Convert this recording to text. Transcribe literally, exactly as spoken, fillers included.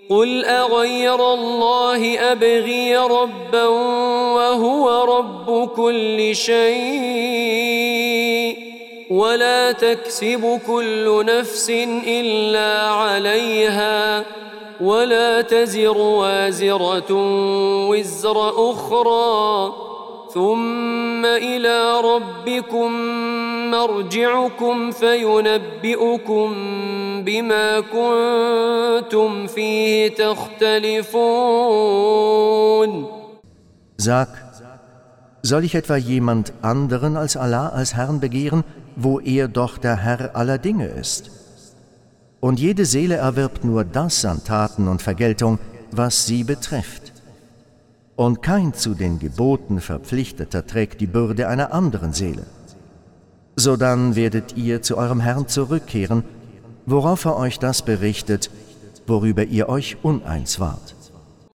قل أغير الله أبغي ربا وهو رب كل شيء ولا تكسب كل نفس إلا عليها ولا تزر وازرة وزر أخرى ثم إلى ربكم مرجعكم فينبئكم بما كنتم فيه تختلفون. Sag, soll ich etwa jemand anderen als Allah als Herrn begehren, wo er doch der Herr aller Dinge ist? Und jede Seele erwirbt nur das an Taten und Vergeltung, was sie betrifft. Und kein zu den Geboten Verpflichteter trägt die Bürde einer anderen Seele. Sodann werdet ihr zu eurem Herrn zurückkehren, worauf er euch das berichtet, worüber ihr euch uneins wart.